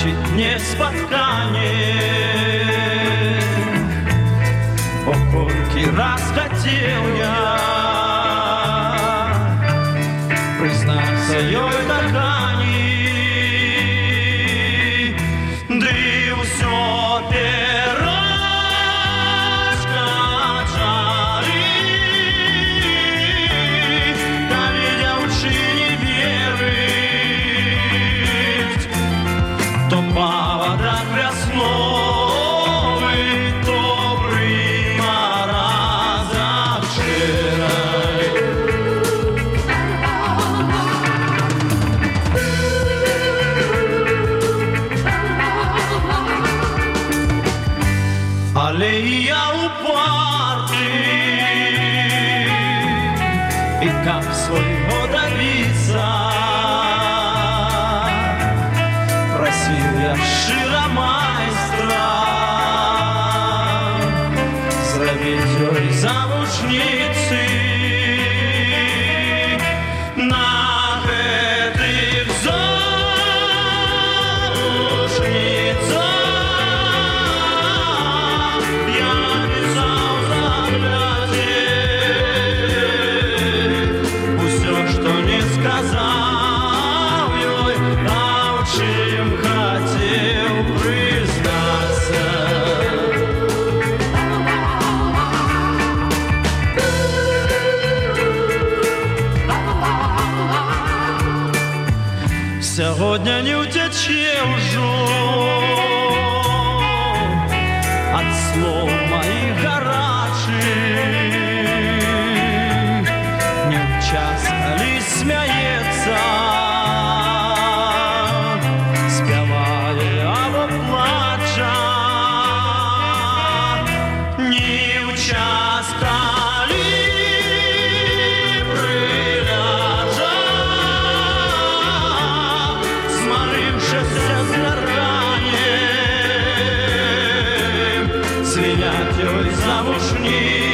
значить nie spotkanie. Покольки раз хотел я признаться ёй кохании, да и усё перашкаджали, коли дзяўчыне верыць, то павадак вясновы добры маразак шчырай. Але я упорный, и как своего добиться, просил я шчыра майстра зрабіць ёй замужніцай. На гэтых замужніцах я пісаў заглядзе усё, што не сказаў ёй, а ў чым хацеў прызнацца. Сягоння не ўцячэ ўжо ад слоў маіх гарачых, не ў час, калі смяецца, спявае або плача, не ў час, калі прыляжа, змарыўшыся згараннем, звіняць ёй замужніцай.